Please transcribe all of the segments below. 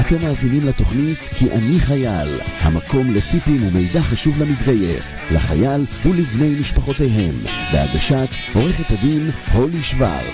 אתם מאזינים לתוכנית כי אני חייל, המקום לטיפים ומידע חשוב למתגייס, לחייל ולבני משפחותיהם, בהגשת עורכת הדין הולי שוורץ.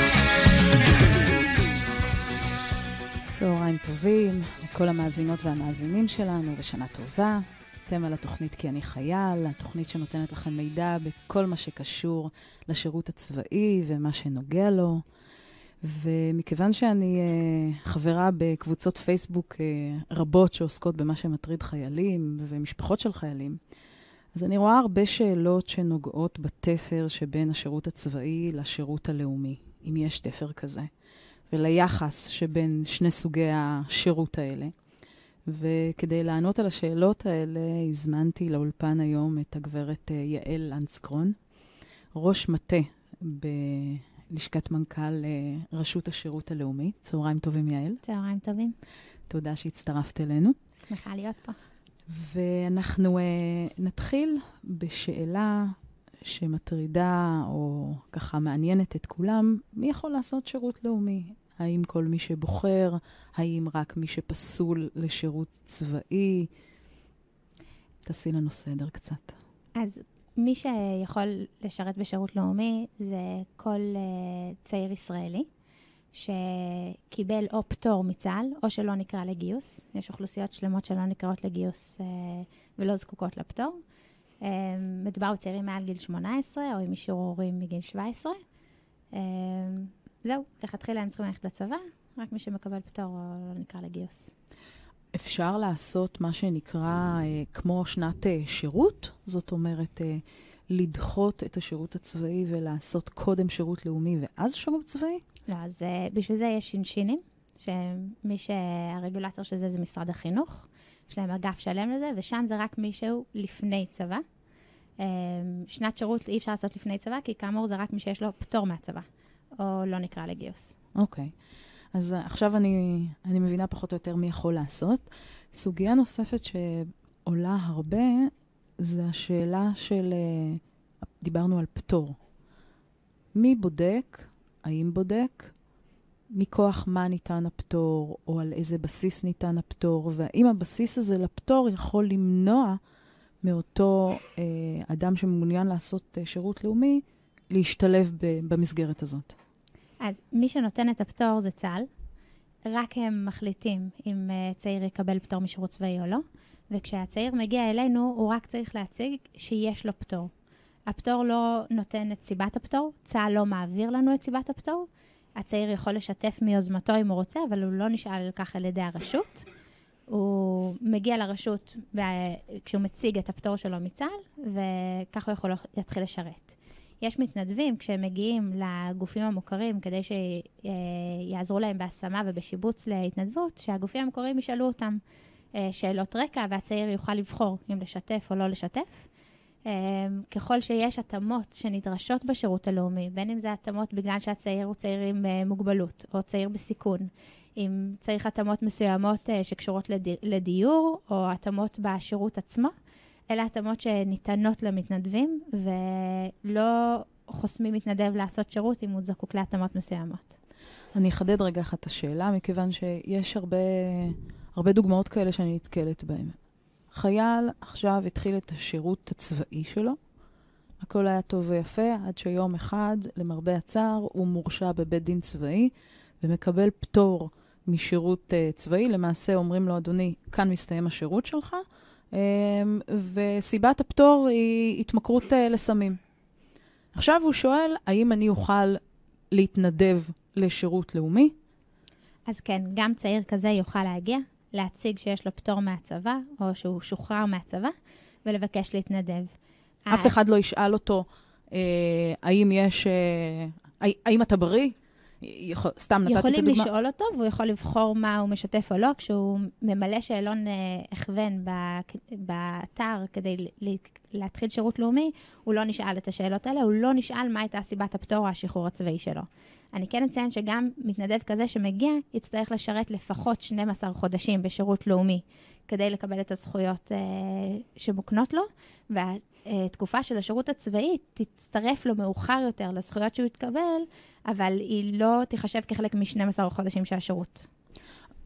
צהריים טובים לכל המאזינות והמאזינים שלנו, ושנה טובה. אתם על התוכנית כי אני חייל, התוכנית שנותנת לכם מידע בכל מה שקשור לשירות הצבאי ומה שנוגע לו. ומכיוון שאני חברה בקבוצות פייסבוק רבות שעוסקות במה שמטריד חיילים ומשפחות של חיילים, אז אני רואה הרבה שאלות שנוגעות בתפר שבין השירות הצבאי לשירות הלאומי, אם יש תפר כזה, וליחס שבין שני סוגי השירות האלה. וכדי לענות על השאלות האלה, הזמנתי לאולפן היום את הגברת יעל לנצקרון, ראש מטה בלשכת מנכ"ל רשות השירות הלאומי. צהריים טובים, יעל. צהריים טובים. תודה שהצטרפת אלינו. שמחה להיות פה. ואנחנו נתחיל בשאלה שמטרידה או ככה מעניינת את כולם, מי יכול לעשות שירות לאומי? האם כל מי שבוחר? האם רק מי שפסול לשירות צבאי? תעשי לנו סדר קצת. אז מי שיכול לשרת בשירות לאומי זה כל צעיר ישראלי שקיבל או פטור מצה"ל או שלא נקרא לגיוס. יש אוכלוסיות שלמות שלא נקראות לגיוס ולא זקוקות לפטור. מדובר בצעירים מעל גיל 18 או עם אישור הורים מגיל 17. זהו, לכתחילה הם צריכים ללכת לצבא, רק מי שמקבל פטור או לא נקרא לגיוס. אפשר לעשות מה שנקרא כמו שנת שירות? זאת אומרת, לדחות את השירות הצבאי ולעשות קודם שירות לאומי ואז שירות צבאי? לא, אז בשביל זה יש שינשינים, שמי שהרגולטור של זה משרד החינוך, יש להם אגף שלם לזה, ושם זה רק מישהו לפני צבא. שנת שירות אי אפשר לעשות לפני צבא, כי כאמור זה רק מי שיש לו פטור מהצבא. או לא נקרא לגיוס. אוקיי. אז עכשיו אני מבינה פחות או יותר מי יכול לעשות. סוגיה נוספת שעולה הרבה, זה השאלה של, דיברנו על פטור. מי בודק? האם בודק? מכוח מה ניתן הפטור, או על איזה בסיס ניתן הפטור, והאם הבסיס הזה לפטור יכול למנוע מאותו אדם שמעוניין לעשות שירות לאומי, להשתלב במסגרת הזאת. אז מי שנותן את הפטור זה צה"ל. רק הם מחליטים אם צעיר יקבל פטור משירות צבאי או לא. וכשהצעיר מגיע אלינו, הוא רק צריך להציג שיש לו פטור. הפטור לא נותן את סיבת הפטור. צה"ל לא מעביר לנו את סיבת הפטור. הצעיר יכול לשתף מיוזמתו אם הוא רוצה, אבל הוא לא נשאל כך על ידי הרשות. הוא מגיע לרשות כשהוא מציג את הפטור שלו מצה"ל, וכך הוא יכול להתחיל לשרת. יש מתנדבים כשהם מגיעים לגופים המוכרים כדי שיעזרו להם בהשמה ובשיבוץ להתנדבות, שהגופים המוכרים ישאלו אותם שאלות רקע והצעיר יוכל לבחור אם לשתף או לא לשתף. ככל שיש התאמות שנדרשות בשירות הלאומי, בין אם זה התאמות בגלל שהצעיר הוא צעיר עם מוגבלות או צעיר בסיכון, אם צריך התאמות מסוימות שקשורות לדיור או התאמות בשירות עצמו, אלה התאמות שניתנות למתנדבים, ולא חוסמים מתנדב לעשות שירות אם הוא זקוק להתאמות מסוימות. אני אחדד רגע אחת את השאלה, מכיוון שיש הרבה דוגמאות כאלה שאני נתקלת בהן. חייל עכשיו התחיל את השירות הצבאי שלו, הכל היה טוב ויפה, עד שיום אחד, למרבה הצער, הוא מורשע בבית דין צבאי, ומקבל פטור משירות צבאי. למעשה אומרים לו, אדוני, כאן מסתיים השירות שלך, וסיבת הפטור היא התמכרות לסמים. עכשיו הוא שואל, האם אני אוכל להתנדב לשירות לאומי? אז כן, גם צעיר כזה יוכל להגיע, להציג שיש לו פטור מהצבא, או שהוא שוחרר מהצבא, ולבקש להתנדב. אף אחד לא ישאל אותו, האם אתה בריא? סתם נתתי את הדוגמה. יכולים לשאול אותו, והוא יכול לבחור מה הוא משתף או לא, כשהוא ממלא שאלון הכוון באתר כדי להתחיל שירות לאומי, הוא לא נשאל את השאלות האלה, הוא לא נשאל מה הייתה סיבת הפטור או השחרור הצבאי שלו. אני כן אציין שגם מתנדב כזה שמגיע, יצטרך לשרת לפחות 12 חודשים בשירות לאומי, כדי לקבל את הזכויות שמוקנות לו, והתקופה של השירות הצבאי תצטרף לו מאוחר יותר לזכויות שהוא יתקבל, אבל היא לא תיחשב כחלק מ-12 חודשים של השירות.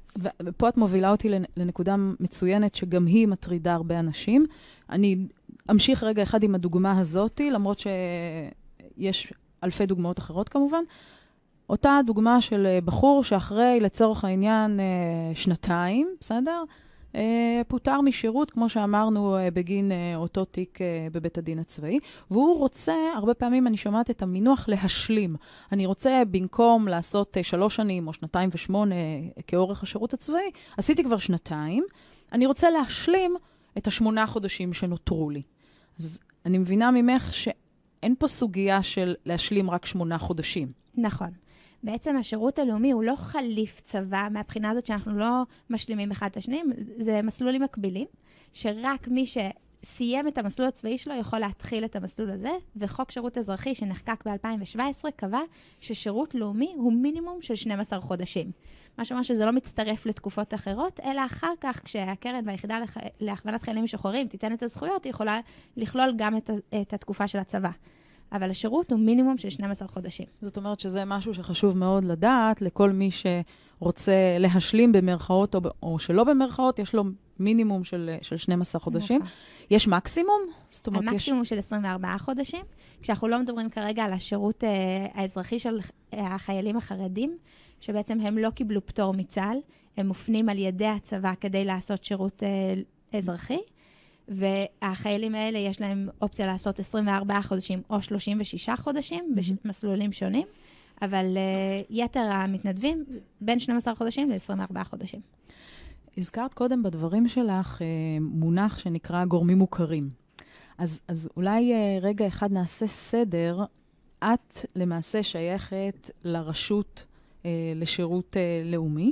ופה את מובילה אותי לנקודה מצוינת, שגם היא מטרידה הרבה אנשים. אני אמשיך רגע אחד עם הדוגמה הזאת, למרות שיש אלפי דוגמאות אחרות כמובן. אותה דוגמה של בחור שאחרי, לצורך העניין, 2, בסדר? פוטר משירות, כמו שאמרנו, בגין אותו תיק בבית הדין הצבאי, והוא רוצה, הרבה פעמים אני שומעת את המינוח להשלים. אני רוצה, במקום לעשות 3 שנים או 2.8 כאורך השירות הצבאי, עשיתי כבר 2, אני רוצה להשלים את 8 חודשים שנותרו לי. אז אני מבינה ממך שאין פה סוגיה של להשלים רק 8 חודשים. נכון. בעצם השירות הלאומי הוא לא חליף צבא, מהבחינה הזאת שאנחנו לא משלימים אחד את השניים, זה מסלולים מקבילים, שרק מי שסיים את המסלול הצבאי שלו יכול להתחיל את המסלול הזה, וחוק שירות אזרחי שנחקק ב-2017 קבע ששירות לאומי הוא מינימום של 12 חודשים. מה שאומר שזה לא מצטרף לתקופות אחרות, אלא אחר כך כשהקרן והיחידה להכוונת חיילים משוחררים תיתן את הזכויות, היא יכולה לכלול גם את התקופה של הצבא. אבל השירות הוא מינימום של 12 חודשים. זאת אומרת שזה משהו שחשוב מאוד לדעת, לכל מי שרוצה להשלים במרכאות או שלא במרכאות, יש לו מינימום של 12 חודשים. יש מקסימום? זאת אומרת, המקסימום של 24 חודשים, כשאנחנו לא מדברים כרגע על השירות האזרחי של החיילים החרדים, שבעצם הם לא קיבלו פטור מצה"ל, הם מופנים על ידי הצבא כדי לעשות שירות אזרחי, והחיילים האלה יש להם אופציה לעשות 24 חודשים או 36 חודשים במסלולים שונים, אבל יתר המתנדבים בין 12 חודשים ל-24 חודשים. הזכרת קודם בדברים שלך מונח שנקרא גורמים מוכרים. אז אולי רגע אחד נעשה סדר. את למעשה שייכת לרשות לשירות לאומי.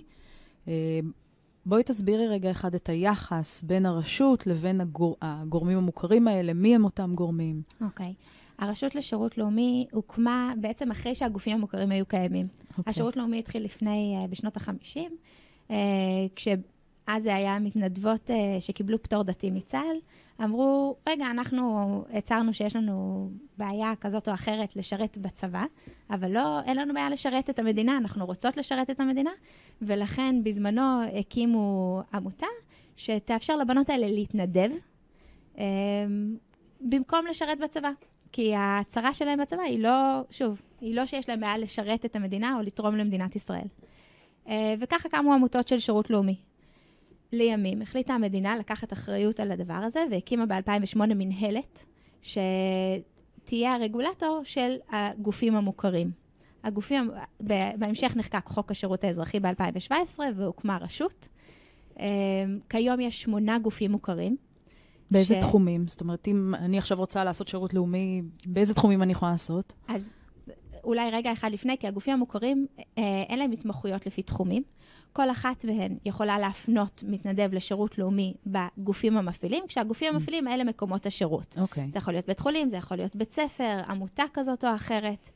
בואי תסבירי רגע אחד את היחס בין הרשות לבין הגורמים המוכרים האלה. מי הם אותם גורמים? אוקיי. הרשות לשירות לאומי הוקמה בעצם אחרי שהגופים המוכרים היו קיימים. השירות לאומי התחיל בשנות ה-50, כשאז זה היה מתנדבות שקיבלו פטור דתי מצה"ל. אמרו, רגע, אנחנו הצערנו שיש לנו בעיה כזאת או אחרת לשרת בצבא, אבל לא, אין לנו בעיה לשרת את המדינה, אנחנו רוצות לשרת את המדינה, ולכן בזמנו הקימו עמותה שתאפשר לבנות האלה להתנדב, במקום לשרת בצבא. כי ההצהרה שלהם בצבא היא לא, שוב, היא לא שיש להם בעיה לשרת את המדינה או לתרום למדינת ישראל. וככה קמו עמותות של שירות לאומי. לימים החליטה המדינה לקחת אחריות על הדבר הזה, והקימה ב-2008 מנהלת, שתהיה הרגולטור של הגופים המוכרים. בהמשך נחקק חוק השירות האזרחי ב-2017, והוקמה רשות. כיום יש 8 גופים מוכרים. באיזה תחומים? זאת אומרת, אם אני עכשיו רוצה לעשות שירות לאומי, באיזה תחומים אני יכולה לעשות? אז אולי רגע אחד לפני, כי הגופים המוכרים, אין להם התמחויות לפי תחומים. כל אחת מהן יכולה להפנות מתנדב לשירות לאומי בגופים המפעילים, כשהגופים המפעילים האלה מקומות השירות. אוקיי. זה יכול להיות בית חולים, זה יכול להיות בית ספר, עמותה כזאת או אחרת,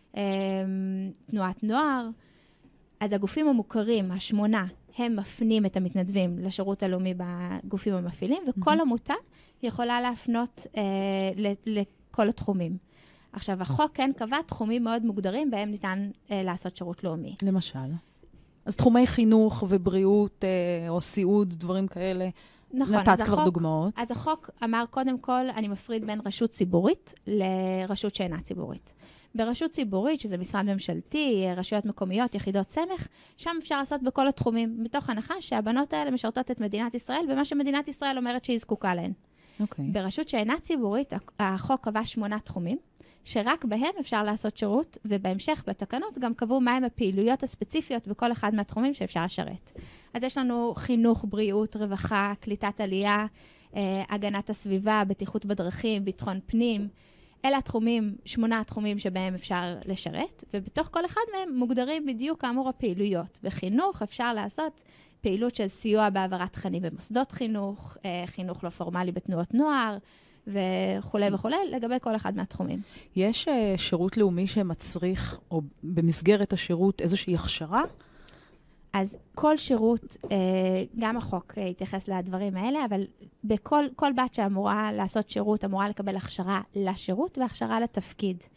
תנועת נוער. אז הגופים המוכרים, 8, הם מפנים את המתנדבים לשירות הלאומי בגופים המפעילים, וכל עמותה יכולה להפנות לכל התחומים. עכשיו, החוק כן קבע תחומים מאוד מוגדרים, בהם ניתן לעשות שירות לאומי. למשל? אז תחומי חינוך ובריאות או סיעוד, דברים כאלה, נכון, נתת כבר דוגמאות. אז החוק אמר, קודם כל, אני מפריד בין רשות ציבורית לרשות שאינה ציבורית. ברשות ציבורית, שזה משרד ממשלתי, רשויות מקומיות, יחידות סמך, שם אפשר לעשות בכל התחומים, מתוך הנחה שהבנות האלה משרתות את מדינת ישראל, ומה שמדינת ישראל אומרת שהיא זקוקה להן. אוקיי. ברשות שאינה ציבורית, החוק קבע 8 תחומים, שרק בהם אפשר לעשות שירות, ובהמשך בתקנות גם קבעו מהם הפעילויות הספציפיות בכל אחד מהתחומים שאפשר לשרת. אז יש לנו חינוך, בריאות, רווחה, קליטת עלייה, הגנת הסביבה, בטיחות בדרכים, ביטחון פנים. אלה התחומים, 8 התחומים שבהם אפשר לשרת, ובתוך כל אחד מהם מוגדרים בדיוק כאמור הפעילויות. בחינוך אפשר לעשות פעילות של סיוע בהעברת תכנים במוסדות חינוך, חינוך לא פורמלי בתנועות נוער, וכו' וכו', לגבי כל אחד מהתחומים. יש שירות לאומי שמצריך, או במסגרת השירות, איזושהי הכשרה? אז כל שירות, גם החוק יתייחס לדברים האלה, אבל כל בת שאמורה לעשות שירות, אמורה לקבל הכשרה לשירות והכשרה לתפקיד.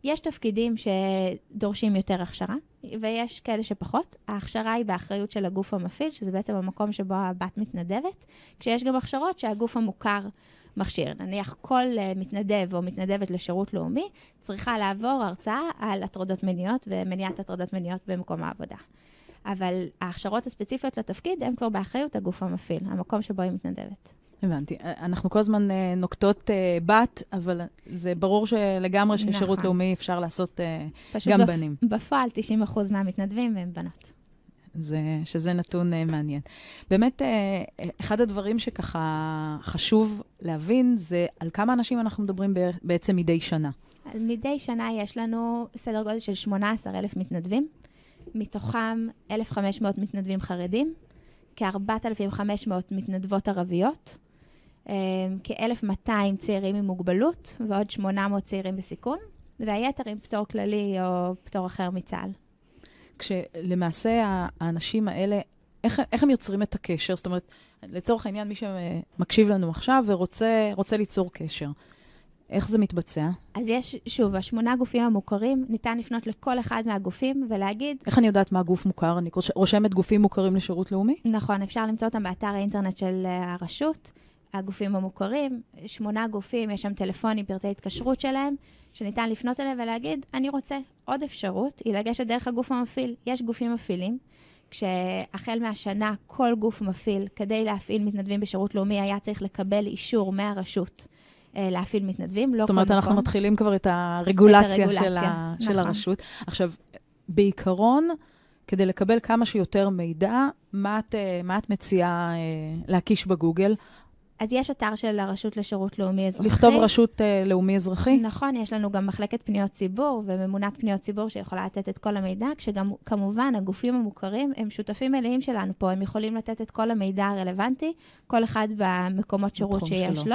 יש תפקידים שדורשים יותר הכשרה, ויש כאלה שפחות. ההכשרה היא באחריות של הגוף המפעיל, שזה בעצם המקום שבו הבת מתנדבת, כשיש גם הכשרות שהגוף המוכר מכשיר. נניח כל מתנדב או מתנדבת לשירות לאומי, צריכה לעבור הרצאה על הטרדות מיניות ומניעת הטרדות מיניות במקום העבודה. אבל ההכשרות הספציפיות לתפקיד הן כבר באחריות הגוף המפעיל, המקום שבו היא מתנדבת. הבנתי. אנחנו כל הזמן נוקטות בת, אבל זה ברור שלגמרי ששירות לאומי אפשר לעשות גם בנים. בפועל 90% מהמתנדבים הם בנות. שזה נתון מעניין. באמת, אחד הדברים שככה חשוב להבין, זה על כמה אנשים אנחנו מדברים בעצם מדי שנה. מדי שנה יש לנו סדר גודל של 18,000 מתנדבים, מתוכם 1,500 מתנדבים חרדים, כ-4,500 מתנדבות ערביות, כ-1,200 צעירים עם מוגבלות, ועוד 800 צעירים בסיכון, והיתר עם פטור כללי או פטור אחר מצה"ל. כשלמעשה האנשים האלה, איך הם יוצרים את הקשר? זאת אומרת, לצורך העניין, מי שמקשיב לנו עכשיו ורוצה ליצור קשר. איך זה מתבצע? אז יש, שוב, 8 גופים המוכרים, ניתן לפנות לכל אחד מהגופים ולהגיד... איך אני יודעת מה גוף מוכר? אני רושמת גופים מוכרים לשירות לאומי? נכון, אפשר למצוא אותם באתר האינטרנט של הרשות, הגופים המוכרים, 8 גופים, יש שם טלפונים, פרטי התקשרות שלהם, שניתן לפנות אליהם ולהגיד, אני רוצה עוד אפשרות, היא לגשת דרך הגוף המפעיל. יש גופים מפעילים, כשהחל מהשנה כל גוף מפעיל, כדי להפעיל מתנדבים בשירות לאומי, היה צריך לקבל אישור מהרשות להפעיל מתנדבים. זאת אומרת, אנחנו מתחילים כבר את הרגולציה של הרשות. עכשיו, בעיקרון, כדי לקבל כמה שיותר מידע, מה את מציעה להקיש בגוגל? אז יש אתר של הרשות לשירות לאומי אזרחי. לכתוב רשות לאומי אזרחי? נכון, יש לנו גם מחלקת פניות ציבור וממונת פניות ציבור שיכולה לתת את כל המידע, כשגם כמובן הגופים המוכרים הם שותפים מלאים שלנו פה, הם יכולים לתת את כל המידע הרלוונטי, כל אחד במקומות שירות שיש לו,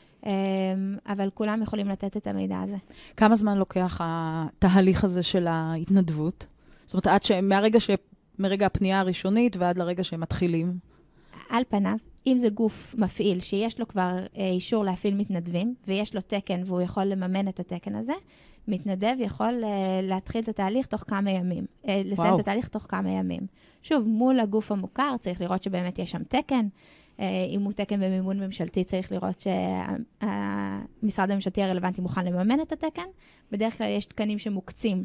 אבל כולם יכולים לתת את המידע הזה. כמה זמן לוקח התהליך הזה של ההתנדבות? זאת אומרת, מרגע הפנייה הראשונית ועד לרגע שהם מתחילים? על פניו. אם זה גוף מפעיל שיש לו כבר אישור להפעיל מתנדבים, ויש לו תקן והוא יכול לממן את התקן הזה, מתנדב יכול להתחיל את התהליך תוך כמה ימים, לסיים את התהליך תוך כמה ימים. שוב, מול הגוף המוכר צריך לראות שבאמת יש שם תקן, אם הוא תקן במימון ממשלתי צריך לראות שהמשרד הממשלתי הרלוונטי מוכן לממן את התקן, בדרך כלל יש תקנים שמוקצים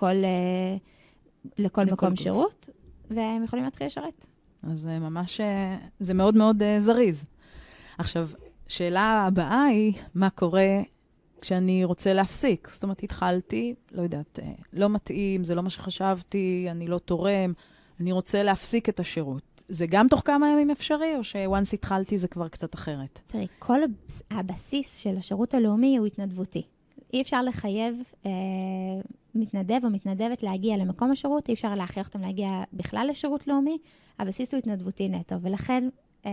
לכל מקום שירות, והם יכולים להתחיל לשרת. אז ממש, זה מאוד מאוד זריז. עכשיו, שאלה הבאה היא, מה קורה כשאני רוצה להפסיק? זאת אומרת, התחלתי, לא יודעת, לא מתאים, זה לא מה שחשבתי, אני לא תורם, אני רוצה להפסיק את השירות. זה גם תוך כמה ימים אפשרי, או שוואנס התחלתי זה כבר קצת אחרת? תראי, כל הבסיס של השירות הלאומי הוא התנדבותי. אי אפשר לחייב מתנדב או מתנדבת להגיע למקום השירות, אי אפשר להכריח אותם להגיע בכלל לשירות לאומי, הבסיס הוא התנדבותי נטו, ולכן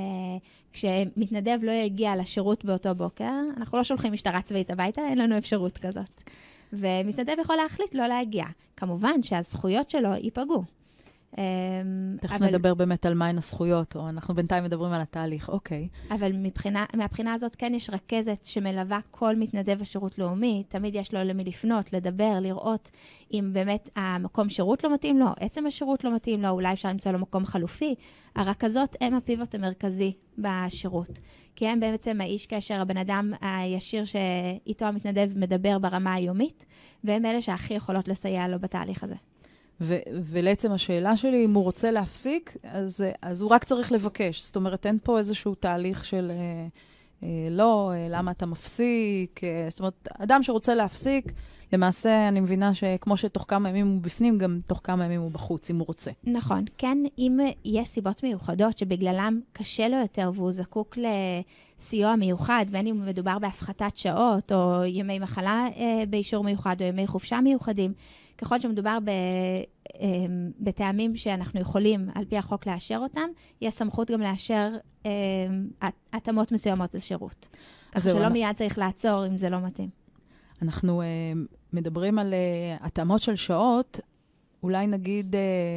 כשמתנדב לא יגיע לשירות באותו בוקר, אנחנו לא שולחים משטרה צבאית הביתה, אין לנו אפשרות כזאת. ומתנדב יכול להחליט לא להגיע. כמובן שהזכויות שלו ייפגעו. תכף נדבר באמת על מהן הזכויות, או אנחנו בינתיים מדברים על התהליך, אוקיי. אבל מהבחינה הזאת כן יש רכזת שמלווה כל מתנדב השירות לאומי, תמיד יש לו למי לפנות, לדבר, לראות אם באמת המקום שירות לא מתאים לו, עצם השירות לא מתאים לו, אולי אפשר למצוא לו מקום חלופי. הרכזות הם הפיבוט המרכזי בשירות, כי הם בעצם האיש קשר, הבן אדם הישיר שאיתו המתנדב מדבר ברמה היומית, והם אלה שהכי יכולות לסייע לו בתהליך הזה. ולעצם השאלה שלי, אם הוא רוצה להפסיק, אז הוא רק צריך לבקש. זאת אומרת, אין פה איזשהו תהליך של לא, למה אתה מפסיק. זאת אומרת, אדם שרוצה להפסיק, למעשה אני מבינה שכמו שתוך כמה ימים הוא בפנים, גם תוך כמה ימים הוא בחוץ, אם הוא רוצה. נכון. כן, אם יש סיבות מיוחדות שבגללם קשה לו יותר, והוא זקוק לסיוע מיוחד, בין אם מדובר בהפחתת שעות, או ימי מחלה באישור מיוחד, או ימי חופשה מיוחדים, ככל שמדובר בטעמים שאנחנו יכולים על פי החוק לאשר אותם, יש סמכות גם לאשר התאמות מסוימות לשירות. כך שלא מיד צריך לעצור אם זה לא מתאים. אנחנו מדברים על התאמות של שעות, אולי נגיד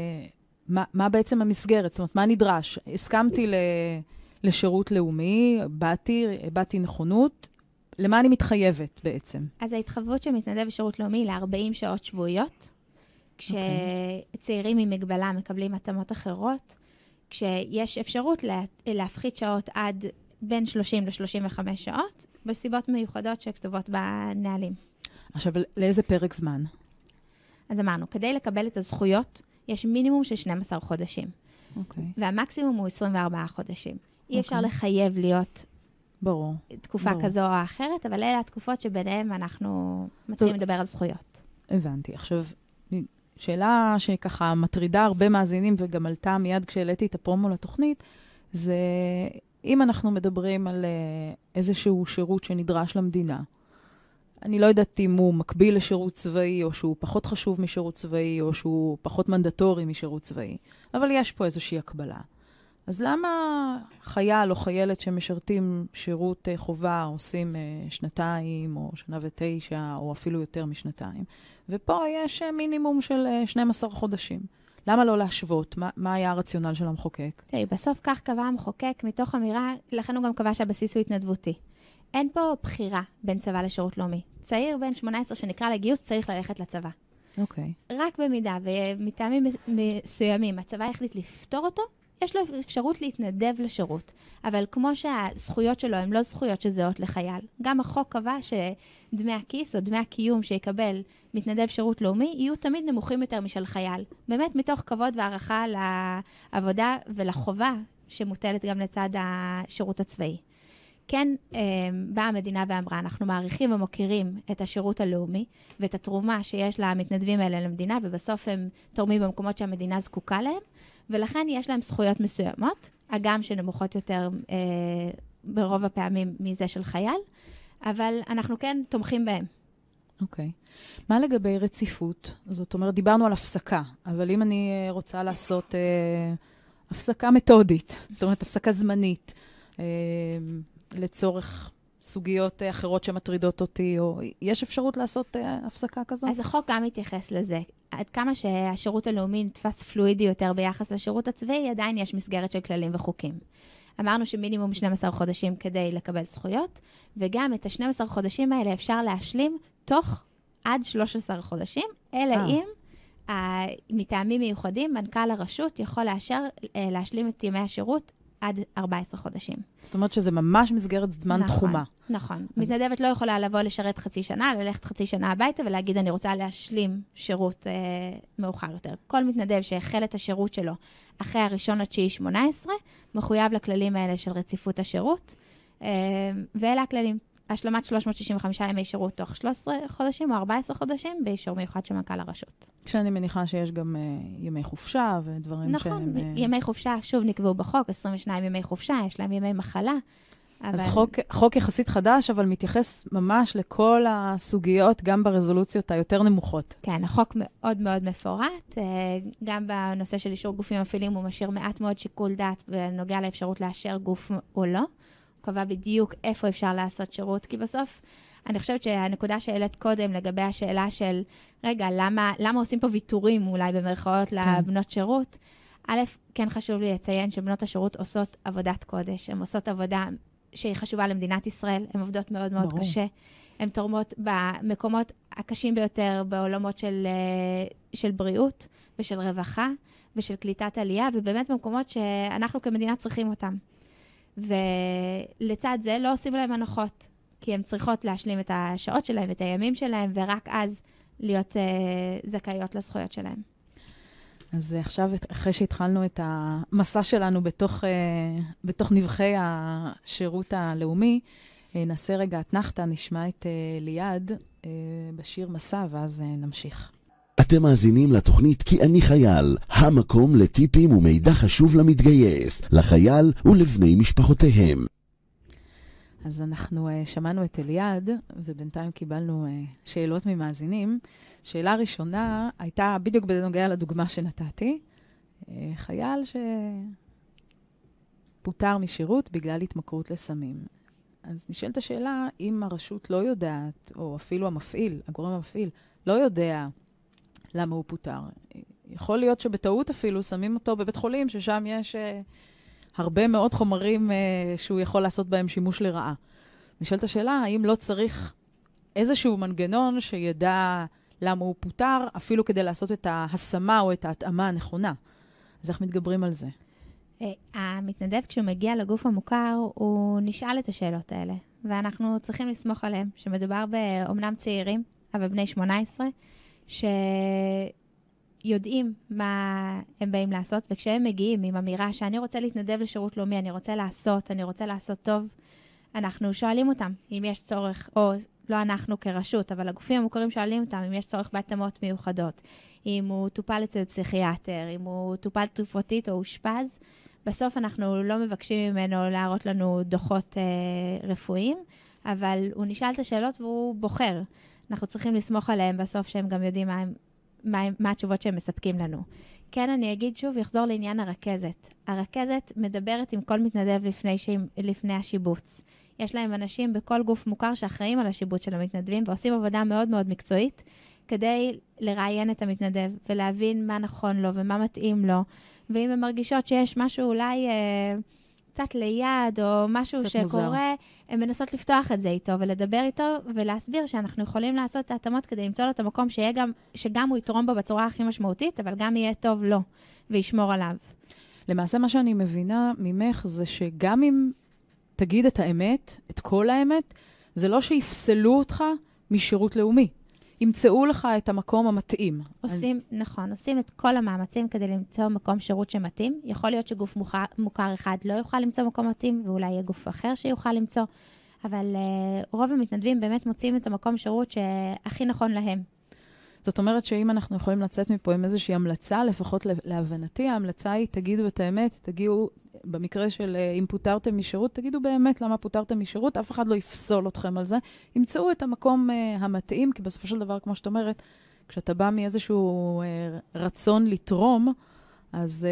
מה בעצם המסגרת, זאת אומרת, מה נדרש? הסכמתי לשירות לאומי, באתי נכונות, למה אני מתחייבת בעצם? אז ההתחייבות של מתנדב בשירות לאומי היא ל-40 שעות שבועיות, כשצעירים עם מגבלה מקבלים התאמות אחרות, כשיש אפשרות להפחית שעות עד בין 30 ל-35 שעות, בסיבות מיוחדות שכתובות בנהלים. עכשיו, לאיזה פרק זמן? אז אמרנו, כדי לקבל את הזכויות, יש מינימום של 12 חודשים. אוקיי. והמקסימום הוא 24 חודשים. אי אפשר לחייב להיות ברור. תקופה כזו או אחרת, אבל אלה התקופות שביניהם אנחנו מתחילים לדבר על זכויות. הבנתי. עכשיו, שאלה שככה מטרידה הרבה מאזינים, וגם עלתה מיד כשהעליתי את הפרומו לתוכנית, זה אם אנחנו מדברים על איזשהו שירות שנדרש למדינה, אני לא יודעת אם הוא מקביל לשירות צבאי, או שהוא פחות חשוב משירות צבאי, או שהוא פחות מנדטורי משירות צבאי, אבל יש פה איזושהי הקבלה. אז למה חייל או חיילת שמשרתים שירות חובה עושים 2 או 1.9 או אפילו יותר מ2? ופה יש מינימום של 12 חודשים. למה לא להשוות? מה היה הרציונל של המחוקק? בסוף כך קבע המחוקק מתוך אמירה, לכן הוא גם קבע שהבסיס הוא התנדבותי. אין פה בחירה בין צבא לשירות לאומי. צעיר בן 18 שנקרא לגיוס צריך ללכת לצבא. אוקיי. רק במידה ומטעמים מסוימים הצבא החליט לפתור אותו, יש לו אפשרות להתנדב לשירות. אבל כמו שהזכויות שלו הן לא זכויות שזהות לחייל, גם החוק קבע שדמי הכיס או דמי הקיום שיקבל מתנדב שירות לאומי יהיו תמיד נמוכים יותר משל חייל. באמת מתוך כבוד והערכה לעבודה ולחובה שמוטלת גם לצד השירות הצבאי. כן, באה המדינה ואמרה, אנחנו מעריכים ומוכירים את השירות הלאומי ואת התרומה שיש למתנדבים האלה למדינה, ובסוף הם תורמים במקומות שהמדינה זקוקה להם, ולכן יש להם זכויות מסוימות, אגם שנמוכות יותר ברוב הפעמים מזה של חייל, אבל אנחנו כן תומכים בהם. אוקיי. מה לגבי רציפות? זאת אומרת, דיברנו על הפסקה, אבל אם אני רוצה לעשות הפסקה מתודית, זאת אומרת, הפסקה זמנית, לצורך סוגיות אחרות שמטרידות אותי, או יש אפשרות לעשות הפסקה כזו? אז החוק גם מתייחס לזה. עד כמה שהשירות הלאומי נתפס פלואידי יותר ביחס לשירות הצבאי, עדיין יש מסגרת של כללים וחוקים. אמרנו שמינימום 12 חודשים כדי לקבל זכויות, וגם את ה-12 חודשים האלה אפשר להשלים תוך עד 13 חודשים, אלא אם מטעמים מיוחדים, מנכ"ל הרשות יכול להשלים את ימי השירות עד 14 חודשים. זאת אומרת שזה ממש מסגרת זמן תחומה. נכון. מתנדבת לא יכולה לבוא לשרת חצי שנה, ללכת חצי שנה הביתה ולהגיד אני רוצה להשלים שירות מאוחר יותר. כל מתנדב שהחל את השירות שלו אחרי 1.9.18, מחויב לכללים האלה של רציפות השירות, ואלה הכללים. השלמת 365 ימי שירות תוך 13 חודשים או 14 חודשים, באישור מיוחד של מנכ"ל הרשות. כשאני מניחה שיש גם ימי חופשה ודברים נכון, שהם... נכון, ימי חופשה, שוב נקבעו בחוק, 22 ימי חופשה, יש להם ימי מחלה. אז חוק יחסית חדש, אבל מתייחס ממש לכל הסוגיות, גם ברזולוציות היותר נמוכות. כן, החוק מאוד מאוד מפורט. גם בנושא של אישור גופים מפעילים, הוא משאיר מעט מאוד שיקול דעת בנוגע לאפשרות לאשר גוף או לא. קבע בדיוק איפה אפשר לעשות שירות, כי בסוף אני חושבת שהנקודה שהעלית קודם לגבי השאלה של, רגע, למה עושים פה ויתורים אולי במרכאות לבנות שירות? א', כן חשוב לי לציין שבנות השירות עושות עבודת קודש, הן עושות עבודה שהיא חשובה למדינת ישראל, הן עובדות מאוד מאוד קשה, הן תורמות במקומות הקשים ביותר בעולמות של בריאות ושל רווחה ושל קליטת עלייה, ובאמת במקומות שאנחנו כמדינה צריכים אותם. ולצד זה לא עושים להם הנחות, כי הן צריכות להשלים את השעות שלהם, את הימים שלהם, ורק אז להיות זכאיות לזכויות שלהם. אז עכשיו, אחרי שהתחלנו את המסע שלנו בתוך נבחי השירות הלאומי, נעשה רגע אתנחתה, נשמע את ליעד בשיר מסע, ואז נמשיך. אתם מאזינים לתוכנית כי אני חייל, המקום לטיפים ומידע חשוב למתגייס, לחייל ולבני משפחותיהם. אז אנחנו שמענו את ליעד, ובינתיים קיבלנו שאלות ממאזינים. שאלה ראשונה הייתה בדיוק בנוגע לדוגמה שנתתי. חייל שפוטר משירות בגלל התמכרות לסמים. אז נשאלת השאלה, אם הרשות לא יודעת, או אפילו המפעיל, הגורם המפעיל, לא יודע למה הוא פוטר. יכול להיות שבטעות אפילו שמים אותו בבית חולים, ששם יש הרבה מאוד חומרים שהוא יכול לעשות בהם שימוש לרעה. נשאלת השאלה, האם לא צריך איזשהו מנגנון שידע למה הוא פוטר, אפילו כדי לעשות את ההשמה או את ההתאמה הנכונה. אז איך מתגברים על זה? המתנדב, כשהוא מגיע לגוף המוכר, הוא נשאל את השאלות האלה, ואנחנו צריכים לסמוך עליהם, שמדובר באומנם צעירים, אבל בני 18, שיודעים מה הם באים לעשות, וכשהם מגיעים עם אמירה שאני רוצה להתנדב לשירות לאומי, אני רוצה לעשות טוב, אנחנו שואלים אותם אם יש צורך, או לא אנחנו כרשות, אבל הגופים המוכרים שואלים אותם אם יש צורך בהתאמות מיוחדות, אם הוא טופל אצל פסיכיאטר, אם הוא טופל תרופתית או אושפז. בסוף אנחנו לא מבקשים ממנו להראות לנו דוחות רפואיים, אבל הוא נשאל את השאלות והוא בוחר. אנחנו צריכים לסמוך עליהם בסוף שהם גם יודעים מה התשובות שהם מספקים לנו. כן, אני אגיד שוב, יחזור לעניין הרכזת. הרכזת מדברת עם כל מתנדב לפני השיבוץ. יש להם אנשים בכל גוף מוכר שאחראים על השיבוץ של המתנדבים, ועושים עבודה מאוד מאוד מקצועית, כדי לראיין את המתנדב, ולהבין מה נכון לו ומה מתאים לו, ואם הן מרגישות שיש משהו אולי קצת ליד, או משהו שקורה, הן מנסות לפתוח את זה איתו, ולדבר איתו, ולהסביר שאנחנו יכולים לעשות את ההתאמות, כדי למצוא לו את המקום שגם הוא יתרום בו בצורה הכי משמעותית, אבל גם יהיה טוב לו, וישמור עליו. למעשה מה שאני מבינה ממך, זה שגם אם תגיד את האמת, את כל האמת, זה לא שיפסלו אותך משירות לאומי. ימצאו לך את המקום המתאים. עושים את כל המאמצים כדי למצוא מקום שירות שמתאים. יכול להיות שגוף מוכר אחד לא יוכל למצוא מקום מתאים, ואולי יהיה גוף אחר שיוכל למצוא, אבל רוב המתנדבים באמת מוצאים את המקום שירות שהכי נכון להם. זאת אומרת שאם אנחנו יכולים לצאת מפה עם איזושהי המלצה, לפחות להבנתי, ההמלצה היא, תגידו את האמת, תגיעו, במקרה של אם פוטרתם משירות, תגידו באמת למה פוטרתם משירות, אף אחד לא יפסול אתכם על זה, ימצאו את המקום המתאים, כי בסופו של דבר, כמו שאת אומרת, כשאתה בא מאיזשהו רצון לתרום, אז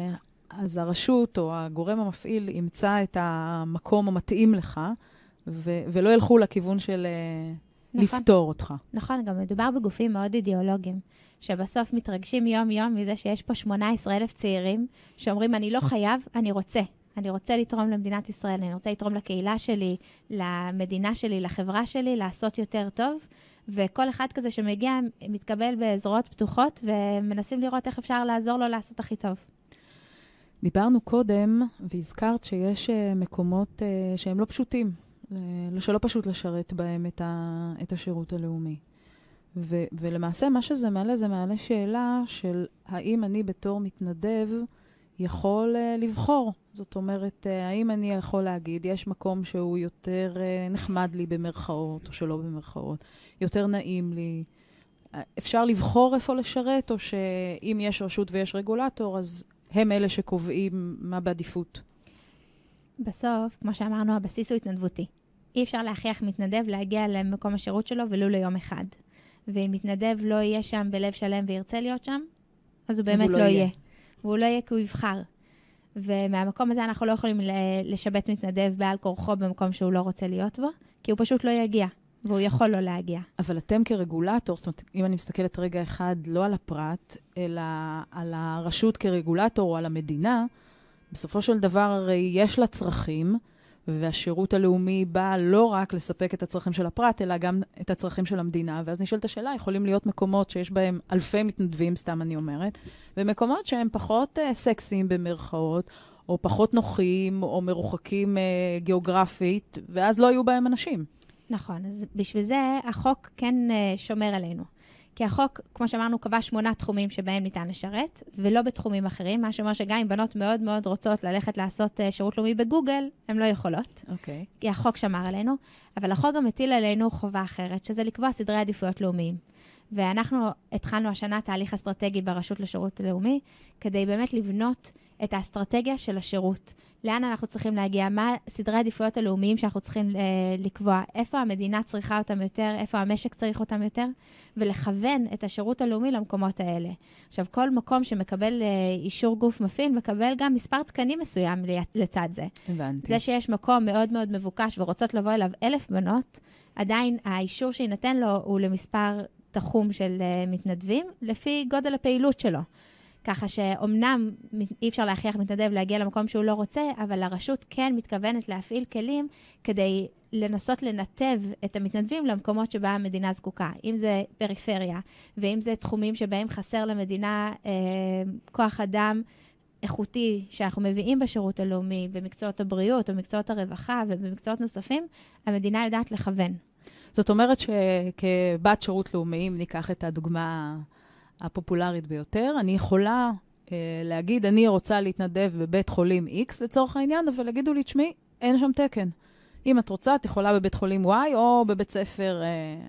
הרשות או הגורם המפעיל ימצא את המקום המתאים לך, ולא ילכו לכיוון של לפתור אותך. נכון, גם מדובר בגופים מאוד אידיאולוגיים, שבסוף מתרגשים יום-יום מזה שיש פה 18,000 צעירים, שאומרים, אני לא חייב, אני רוצה לתרום למדינת ישראל, אני רוצה לתרום לקהילה שלי, למדינה שלי, לחברה שלי, לעשות יותר טוב, וכל אחד כזה שמגיע מתקבל בזרועות פתוחות, ומנסים לראות איך אפשר לעזור לו לעשות הכי טוב. דיברנו קודם, והזכרת שיש מקומות שהם לא פשוטים, שלא פשוט לשרת בהם את השירות הלאומי. ולמעשה מה שזה מעלה, זה מעלה שאלה של האם אני בתור מתנדב יכול לבחור. זאת אומרת, האם אני יכול להגיד, יש מקום שהוא יותר נחמד לי במרכאות, או שלא במרכאות, יותר נעים לי. אפשר לבחור איפה לשרת, או שאם יש רשות ויש רגולטור, אז הם אלה שקובעים מה בעדיפות. בסוף, כמו שאמרנו, הבסיס הוא התנדבותי. אי אפשר להכריח מתנדב להגיע למקום השירות שלו ולו ליום אחד. ואם מתנדב לא יהיה שם בלב שלם וירצה להיות שם, אז הוא באמת לא יהיה. והוא לא יהיה כי הוא יבחר. ומהמקום הזה אנחנו לא יכולים לשבץ מתנדב בעל כורחו במקום שהוא לא רוצה להיות בו, כי הוא פשוט לא יגיע, והוא יכול לא להגיע. אבל אתם כרגולטור, זאת אומרת, אם אני מסתכלת רגע אחד, לא על הפרט, אלא על הרשות כרגולטור או על המדינה, בסופו של דבר הרי יש לה צרכים, והשירות הלאומי בא לא רק לספק את הצרכים של הפרט, אלא גם את הצרכים של המדינה. ואז נשאלת השאלה, יכולים להיות מקומות שיש בהם אלפי מתנדבים, סתם אני אומרת, ומקומות שהם פחות סקסיים במרכאות, או פחות נוחים, או מרוחקים גיאוגרפית, ואז לא יהיו בהם אנשים. נכון, אז בשביל זה החוק כן שומר עלינו. כי החוק, כמו שאמרנו, קבע 8 תחומים שבהם ניתן לשרת, ולא בתחומים אחרים, מה שאומר שגם אם בנות מאוד מאוד רוצות ללכת לעשות שירות לאומי בגוגל, הן לא יכולות. אוקיי. כי החוק שמר עלינו, אבל החוק גם מטיל עלינו חובה אחרת, שזה לקבוע סדרי עדיפויות לאומיים. ואנחנו התחלנו השנה תהליך אסטרטגי ברשות לשירות לאומי, כדי באמת לבנות את האסטרטגיה של השירות. לאן אנחנו צריכים להגיע? מה סדרי העדיפויות הלאומיים שאנחנו צריכים לקבוע? איפה המדינה צריכה אותם יותר? איפה המשק צריך אותם יותר? ולכוון את השירות הלאומי למקומות האלה. עכשיו, כל מקום שמקבל אישור גוף מפעיל, מקבל גם מספר תקנים מסוים לצד זה. הבנתי. זה שיש מקום מאוד מאוד מבוקש ורוצות לבוא אליו 1,000 בנות, עדיין האישור שיינתן לו הוא למספר תחום של מתנדבים, לפי גודל הפעילות שלו. ככה שאומנם אי אפשר להכריח מתנדב להגיע למקום שהוא לא רוצה, אבל הרשות כן מתכוונת להפעיל כלים כדי לנסות לנתב את המתנדבים למקומות שבה המדינה זקוקה. אם זה פריפריה, ואם זה תחומים שבהם חסר למדינה כוח אדם איכותי שאנחנו מביאים בשירות הלאומי, במקצועות הבריאות, במקצועות הרווחה ובמקצועות נוספים, המדינה יודעת לכוון. זאת אומרת שכבת שירות לאומי, אם ניקח את הדוגמה הפופולרית ביותר, אני יכולה להגיד, אני רוצה להתנדב בבית חולים X לצורך העניין, אבל יגידו לי, תשמעי, אין שם תקן. אם את רוצה, את יכולה בבית חולים Y או בבית ספר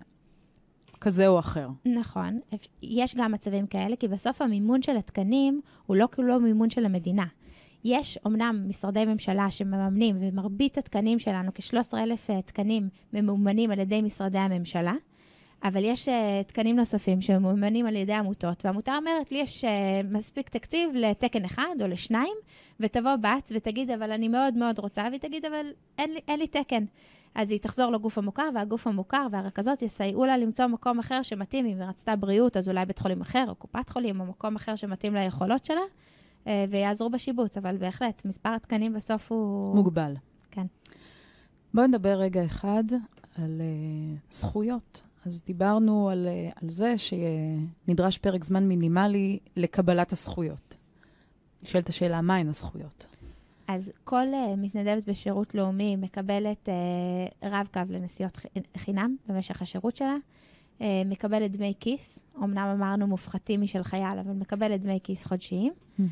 כזה או אחר. נכון. יש גם מצבים כאלה, כי בסוף המימון של התקנים הוא לא כולו מימון של המדינה. יש אומנם משרדי ממשלה שמממנים, ומרבית התקנים שלנו, כ-13,000 תקנים ממומנים על ידי משרדי הממשלה, אבל יש תקנים נוספים שממומנים על ידי עמותות, והעמותה אומרת, לי יש מספיק תקציב לתקן אחד או לשניים, ותבוא בת ותגיד, אבל אני מאוד מאוד רוצה, והיא תגיד, אבל אין לי תקן. אז היא תחזור לגוף המוכר, והגוף המוכר והרכזות יסייעו לה למצוא מקום אחר שמתאים, אם היא רצתה בריאות, אז אולי בית חולים אחר, או קופת חולים, או מקום אחר שמתאים ליכולות שלה, ויעזרו בשיבוץ, אבל בהחלט, מספר התקנים בסוף הוא מוגבל. כן. בואו נדבר רגע אחד על זכויות. אז דיברנו על זה שנדרש פרק זמן מינימלי לקבלת הזכויות. נשאלת השאלה, מה הן הזכויות? אז כל מתנדבת בשירות לאומי מקבלת רב-קו לנסיעות חינם במשך השירות שלה, מקבלת דמי כיס, אמנם אמרנו מופחתים משל חייל, אבל מקבלת דמי כיס חודשיים,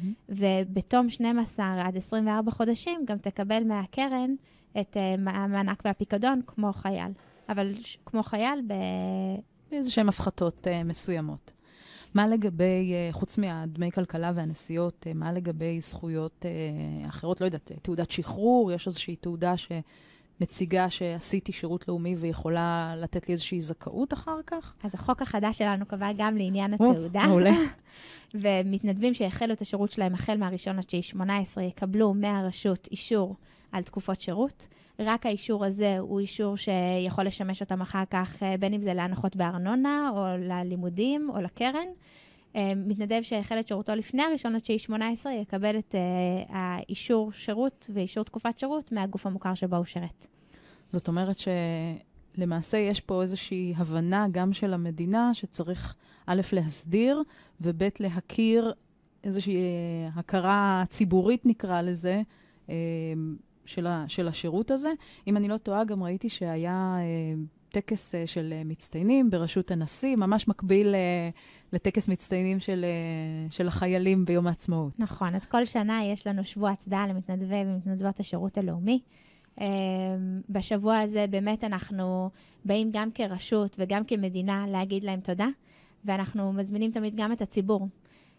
ובתום 12 עד 24 חודשים גם תקבל מהקרן את המענק והפיקדון כמו חייל. אבל כמו חייל איזה שהן הפחתות מסוימות. מה לגבי, חוץ מהדמי כלכלה והנסיעות, מה לגבי זכויות אחרות? לא יודעת, תעודת שחרור, יש איזושהי תעודה שמציגה שעשיתי שירות לאומי ויכולה לתת לי איזושהי זכאות אחר כך? אז החוק החדש שלנו קבע גם לעניין התעודה. מעולה. ומתנדבים שהחלו את השירות שלהם החל מה-1/9/18 יקבלו מהרשות אישור על תקופות שירות. רק האישור הזה הוא אישור שיכול לשמש אותם אחר כך, בין אם זה להנחות בארנונה, או ללימודים, או לקרן. מתנדב שהחל את שירותו לפני 1/9/18 יקבל את האישור שירות ואישור תקופת שירות מהגוף המוכר שבו הוא שירת. זאת אומרת שלמעשה יש פה איזושהי הבנה גם של המדינה שצריך א' להסדיר וב' להכיר איזושהי הכרה ציבורית נקרא לזה, של השירות הזה. אם אני לא טועה, גם ראיתי שהיה טקס של מצטיינים בראשות הנשיא, ממש מקביל לטקס מצטיינים של החיילים ביום העצמאות. נכון, אז כל שנה יש לנו שבוע הצדעה למתנדבי ומתנדבות השירות הלאומי. בשבוע הזה באמת אנחנו באים גם כרשות וגם כמדינה להגיד להם תודה, ואנחנו מזמינים תמיד גם את הציבור.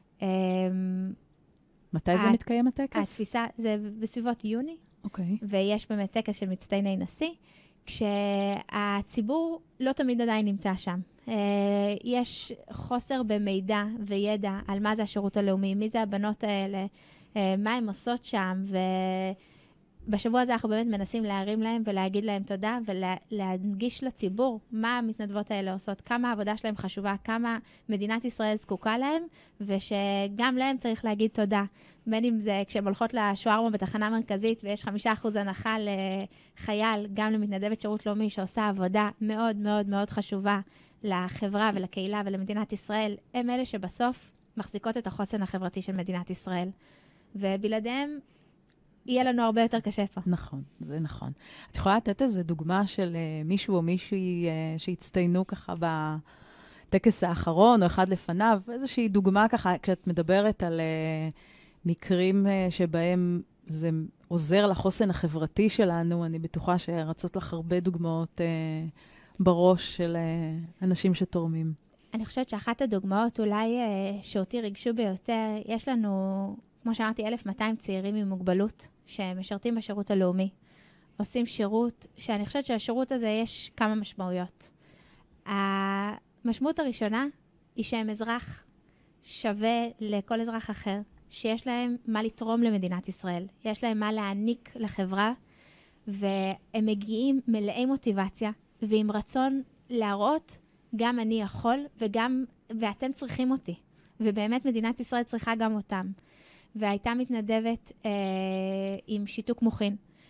מתי זה מתקיים הטקס? התפיסה זה בסביבות יוני. אוקיי. ויש באמת טקס של מצטייני נשיא, כשהציבור לא תמיד עדיין נמצא שם. יש חוסר במידע וידע על מה זה השירות הלאומי, מי זה הבנות האלה, מה הן עושות שם, ובשבוע הזה אנחנו באמת מנסים להרים להם ולהגיד להם תודה, ולהנגיש לציבור מה המתנדבות האלה עושות, כמה העבודה שלהם חשובה, כמה מדינת ישראל זקוקה להם, ושגם להם צריך להגיד תודה. בין אם זה כשהן הולכות לשווארמה בתחנה מרכזית, ויש 5% הנחה לחייל, גם למתנדבת שירות לאומי, שעושה עבודה מאוד מאוד מאוד חשובה לחברה ולקהילה ולמדינת ישראל, הם אלה שבסוף מחזיקות את החוסן החברתי של מדינת ישראל. ובלעדיהם יהיה לנו הרבה יותר קשה פה. נכון, זה נכון. את יכולה לתת איזו דוגמה של מישהו או מישהי שהצטיינו ככה בטקס האחרון, או אחד לפניו, איזושהי דוגמה ככה, כשאת מדברת על מקרים שבהם זה עוזר לחוסן החברתי שלנו, אני בטוחה שרצות לך הרבה דוגמאות בראש של אנשים שתורמים. אני חושבת שאחת הדוגמאות אולי שאותי ריגשו ביותר, יש לנו, כמו שאמרתי, 1,200 צעירים עם מוגבלות שמשרתים בשירות הלאומי. עושים שירות, שאני חושבת שהשירות הזה יש כמה משמעויות. המשמעות הראשונה היא שהם אזרח שווה לכל אזרח אחר, שיש להם מה לתרום למדינת ישראל, יש להם מה להעניק לחברה, והם מגיעים מלאי מוטיבציה, ועם רצון להראות, גם אני יכול, ואתם צריכים אותי. ובאמת מדינת ישראל צריכה גם אותם. והייתה מתנדבת עם שיתוק מוחין,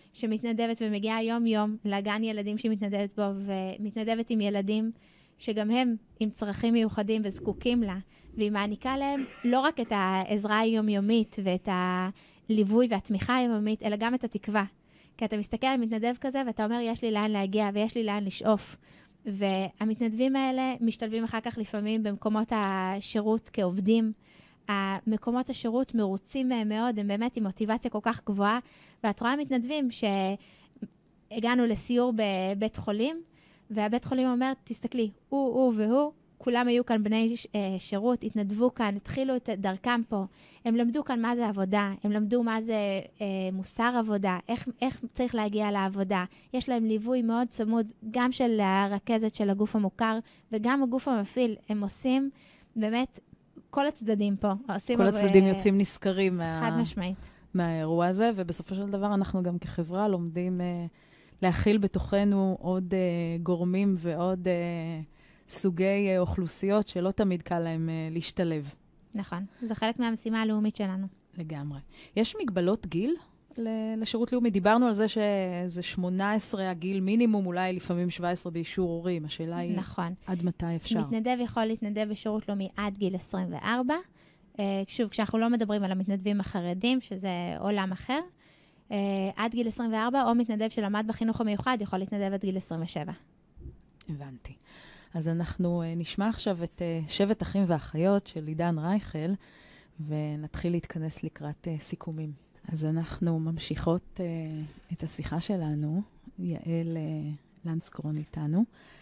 שמתנדבת ומגיעה יום-יום לגן ילדים שהיא מתנדבת בו, ומתנדבת עם ילדים שגם הם עם צרכים מיוחדים וזקוקים לה, והיא מעניקה להם לא רק את העזרה היומיומית ואת הליווי והתמיכה היומיומית, אלא גם את התקווה. כי אתה מסתכל על מתנדב כזה ואתה אומר, יש לי לאן להגיע ויש לי לאן לשאוף. והמתנדבים האלה משתלבים אחר כך לפעמים במקומות השירות כעובדים. המקומות השירות מרוצים מהם מאוד, הם באמת עם מוטיבציה כל כך גבוהה, ואת רואה מתנדבים שהגענו לסיור בבית חולים, והבית חולים אומר, תסתכלי, הוא והוא, כולם היו כאן בני שירות, התנדבו כאן, התחילו את דרכם פה, הם למדו כאן מה זה עבודה, הם למדו מה זה מוסר עבודה, איך צריך להגיע לעבודה. יש להם ליווי מאוד צמוד, גם של הרכזת של הגוף המוכר, וגם הגוף המפעיל. הם עושים באמת, כל הצדדים פה. כל הצדדים יוצאים נשכרים חד משמעית. מהאירוע הזה, ובסופו של דבר אנחנו גם כחברה לומדים להכיל בתוכנו עוד גורמים ועוד סוגי אוכלוסיות שלא תמיד קל להם להשתלב. נכון, זה חלק מהמשימה הלאומית שלנו. לגמרי. יש מגבלות גיל לשירות לאומי? דיברנו על זה שזה 18 הגיל מינימום, אולי לפעמים 17 באישור הורים. השאלה היא נכון. עד מתי אפשר. מתנדב יכול להתנדב בשירות לאומי עד גיל 24. שוב, כשאנחנו לא מדברים על המתנדבים החרדים, שזה עולם אחר, עד גיל 24, או מתנדב שלמד בחינוך המיוחד, יכול להתנדב עד גיל 27. הבנתי. אז אנחנו נשמע עכשיו את שבט אחים ואחיות של עידן רייכל, ונתחיל להתכנס לקראת סיכומים. אז אנחנו ממשיכות את השיחה שלנו, יעל לנסקרון איתנו,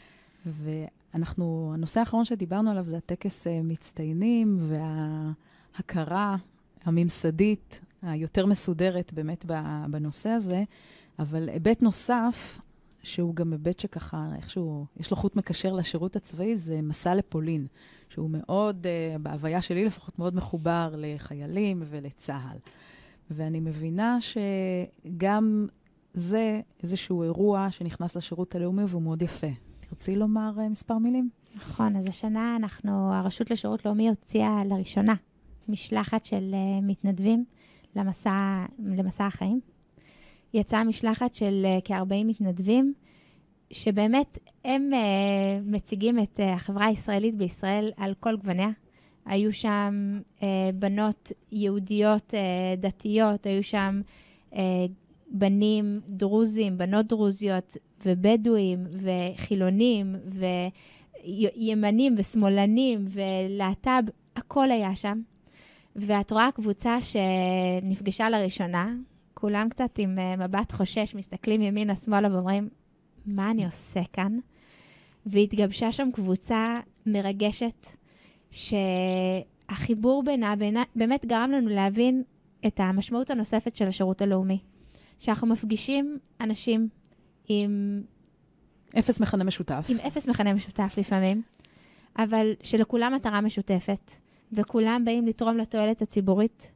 הנושא האחרון שדיברנו עליו זה הטקס מצטיינים, וההכרה הממסדית היותר מסודרת באמת בנושא הזה, אבל היבט נוסף, שהוא גם היבט שככה, איכשהו, יש לו חוט מקשר לשירות הצבאי, זה מסע לפולין, שהוא מאוד, בהוויה שלי לפחות, מאוד מחובר לחיילים ולצהל. ואני מבינה שגם זה איזשהו אירוע שנכנס לשירות הלאומי, והוא מאוד יפה. תרצי לומר מספר מילים? נכון, אז השנה הרשות לשירות לאומי הוציאה לראשונה משלחת של מתנדבים למסע החיים. יצאה משלחת של כ-40 מתנדבים, שבאמת הם מציגים את החברה הישראלית בישראל על כל גווניה. היו שם בנות יהודיות דתיות, היו שם בנים דרוזים, בנות דרוזיות ובדואים וחילונים וימנים ושמאלנים ולהט"ב, הכל היה שם. ואת רואה קבוצה שנפגשה לראשונה, כולם קצת עם מבט חושש, מסתכלים ימינה שמאלה ואומרים, מה אני עושה כאן? והתגבשה שם קבוצה מרגשת, שהחיבור בינה באמת גרם לנו להבין את המשמעות הנוספת של השירות הלאומי. שאנחנו מפגישים אנשים עם אפס מכנה משותף. עם אפס מכנה משותף לפעמים, אבל שלכולם מטרה משותפת, וכולם באים לתרום לתועלת הציבורית,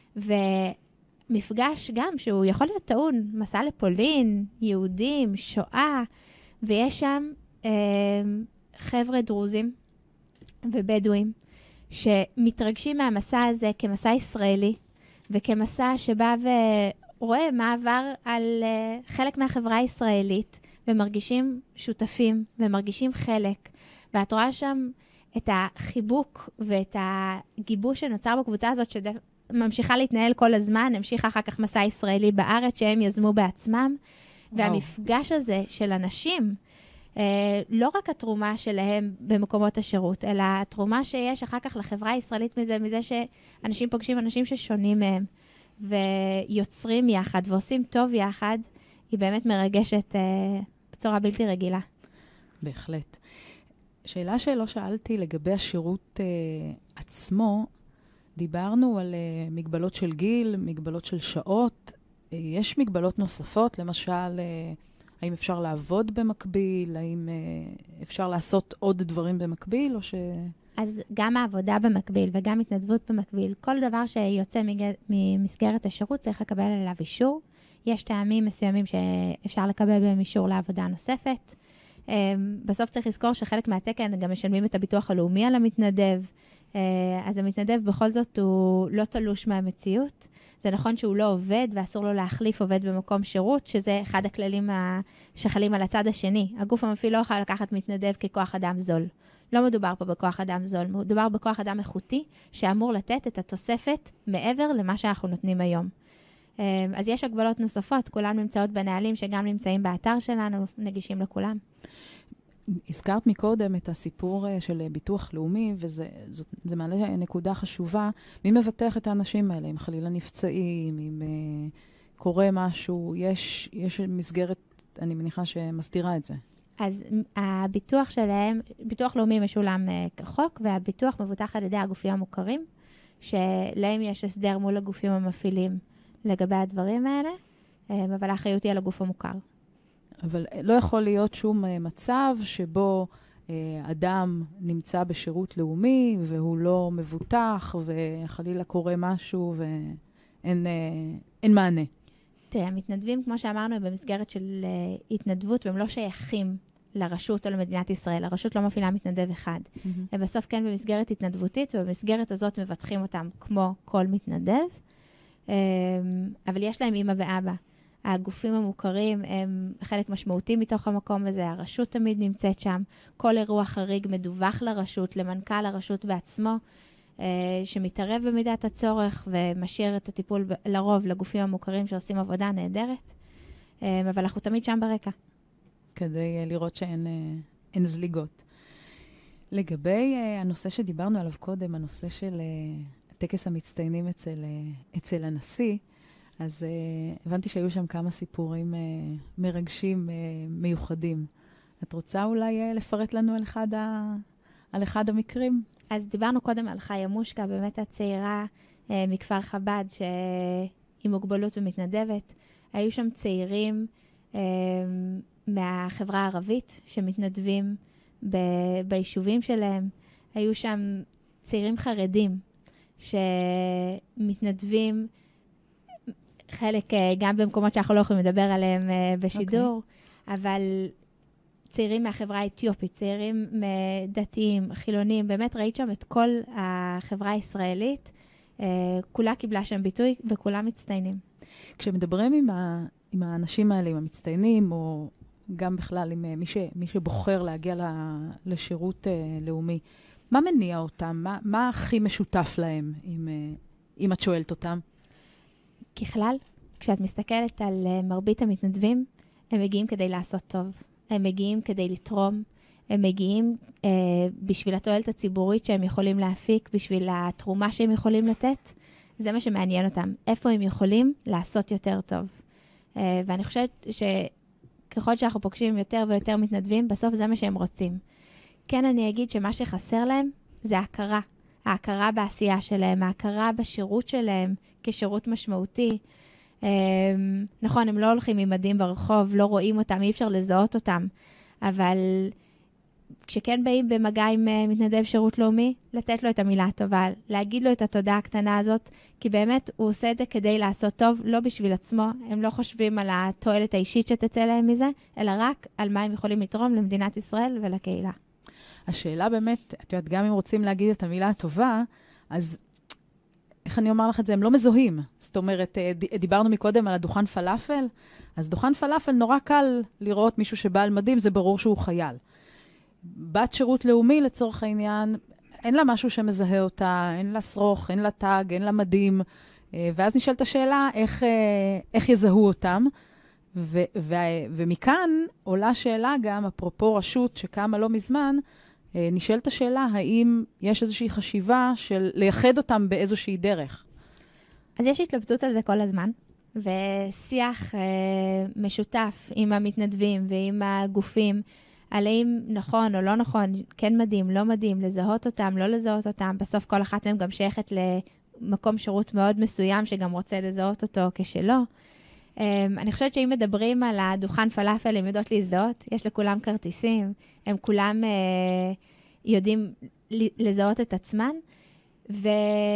ומפגש גם שהוא יכול להיות טעון, מסע לפולין, יהודים, שואה, ויש שם חבר'ה דרוזים ובדואים, שמתרגשים מהמסע הזה כמסע ישראלי, וכמסע שבא ורואה מה עבר על חלק מהחברה הישראלית, ומרגישים שותפים, ומרגישים חלק, ואת רואה שם את החיבוק ואת הגיבוש שנוצר בקבוצה הזאת, שממשיכה להתנהל כל הזמן, המשיכה אחר כך מסע ישראלי בארץ, שהם יזמו בעצמם, והמפגש הזה של אנשים, לא רק התרומה שלהם במקומות השירות, אלא התרומה שיש אחר כך לחברה הישראלית מזה שאנשים פוגשים אנשים ששונים מהם, ויוצרים יחד ועושים טוב יחד, היא באמת מרגשת בצורה בלתי רגילה. בהחלט. שאלה שלא שאלתי לגבי השירות עצמו, דיברנו על מגבלות של גיל, מגבלות של שעות, יש מגבלות נוספות, למשל, האם אפשר לעבוד במקביל, האם אפשר לעשות עוד דברים במקביל, או ש... אז גם העבודה במקביל וגם התנדבות במקביל, כל דבר שיוצא ממסגרת השירות צריך לקבל עליו אישור. יש טעמים מסוימים שאפשר לקבל בהם אישור לעבודה נוספת. בסוף צריך לזכור שחלק מהתקן גם משלמים את הביטוח הלאומי על המתנדב, אז המתנדב בכל זאת הוא לא תלוש מהמציאות. זה נכון שהוא לא עובד ואסור לו להחליף עובד במקום שירות, שזה אחד הכללים שחלים על הצד השני. הגוף המפעיל לא יכול לקחת מתנדב ככוח אדם זול. לא מדובר פה בכוח אדם זול, מדובר בכוח אדם איכותי שאמור לתת את התוספת מעבר למה שאנחנו נותנים היום. אז יש הגבלות נוספות, כולן נמצאות בנהלים שגם נמצאים באתר שלנו, נגישים לכולם. הזכרת מקודם את הסיפור של ביטוח לאומי, וזה מעלה נקודה חשובה. מי מבטח את האנשים האלה? אם חלילה נפצעים, אם קורה משהו, יש מסגרת, אני מניחה שמסתירה את זה. אז הביטוח שלהם, ביטוח לאומי משולם כחוק, והביטוח מבוטח על ידי הגופים המוכרים, שלהם יש הסדר מול הגופים המפעילים לגבי הדברים האלה, אבל האחריות היא על הגוף המוכר. אבל לא יכול להיות שום מצב שבו אדם נמצא בשירות לאומי והוא לא מבוטח וחלילה קורה משהו ואין מענה. תראה, המתנדבים, כמו שאמרנו, הם במסגרת של התנדבות והם לא שייכים לרשות או למדינת ישראל. הרשות לא מפעילה מתנדב אחד. הם בסוף כן במסגרת התנדבותית, ובמסגרת הזאת מבטחים אותם כמו כל מתנדב. אבל יש להם אמא ואבא. הגופים המוכרים הם חלק משמעותי מתוך המקום הזה, הרשות תמיד נמצאת שם, כל אירוע חריג מדווח לרשות, למנכ"ל הרשות בעצמו, שמתערב במידת הצורך ומשאיר את הטיפול לרוב לגופים המוכרים שעושים עבודה נהדרת, אבל אנחנו תמיד שם ברקע. כדי לראות שאין זליגות. לגבי הנושא שדיברנו עליו קודם, הנושא של טקס המצטיינים אצל הנשיא, אז הבנתי שהיו שם כמה סיפורים מרגשים, מיוחדים. את רוצה אולי לפרט לנו על אחד המקרים? אז דיברנו קודם על חיה מושקה, באמת הצעירה מכפר חב"ד, שהיא מוגבלות ומתנדבת. היו שם צעירים מהחברה הערבית שמתנדבים ביישובים שלהם. היו שם צעירים חרדים שמתנדבים, חלק גם במקומות שאנחנו לא יכולים לדבר עליהם בשידור, אבל צעירים מהחברה האתיופית, צעירים דתיים, חילונים, באמת ראית שם את כל החברה הישראלית, כולה קיבלה שם ביטוי וכולם מצטיינים. כשמדברים עם האנשים האלה, עם המצטיינים, או גם בכלל עם מי שבוחר להגיע לשירות לאומי, מה מניע אותם? מה הכי משותף להם, אם את שואלת אותם? ככלל, כשאת מסתכלת על מרבית המתנדבים, הם מגיעים כדי לעשות טוב. הם מגיעים כדי לתרום. הם מגיעים בשביל התועלת הציבורית שהם יכולים להפיק, בשביל התרומה שהם יכולים לתת. זה מה שמעניין אותם. איפה הם יכולים לעשות יותר טוב. ואני חושבת שככל שאנחנו פוגשים יותר ויותר מתנדבים, בסוף זה מה שהם רוצים. כן, אני אגיד שמה שחסר להם זה ההכרה. ההכרה בעשייה שלהם, ההכרה בשירות שלהם כשירות משמעותי. נכון, הם לא הולכים עם מדים ברחוב, לא רואים אותם, אי אפשר לזהות אותם, אבל כשכן באים במגע עם מתנדב שירות לאומי, לתת לו את המילה הטובה, להגיד לו את התודה הקטנה הזאת, כי באמת הוא עושה את זה כדי לעשות טוב, לא בשביל עצמו, הם לא חושבים על התועלת האישית שתצא להם מזה, אלא רק על מה הם יכולים לתרום למדינת ישראל ולקהילה. השאלה באמת, את יודעת, גם אם רוצים להגיד את המילה הטובה, אז איך אני אומר לך את זה? הם לא מזוהים. זאת אומרת, דיברנו מקודם על הדוכן פלאפל, אז דוכן פלאפל נורא קל לראות מישהו שבא על מדים, זה ברור שהוא חייל. בת שירות לאומי לצורך העניין, אין לה משהו שמזהה אותה, אין לה שרוך, אין לה טאג, אין לה מדים, ואז נשאלת השאלה איך יזהו אותם, ומכאן עולה שאלה גם, אפרופו רשות שקמה לא מזמן, נשאלת השאלה האם יש איזושהי חשיבה של לייחד אותם באיזושהי דרך. אז יש התלבטות על זה כל הזמן, ושיח משותף עם המתנדבים ועם הגופים, על האם נכון או לא נכון, כן מדהים, לא מדהים, לזהות אותם, לא לזהות אותם. בסוף כל אחת מהם גם שייכת למקום שירות מאוד מסוים, שגם רוצה לזהות אותו כשלא. אני חושבת שאם מדברים על הדוכן פלאפל, הם יודעות להזדהות, יש לכולם כרטיסים, הם כולם יודעים לזהות את עצמן, וזה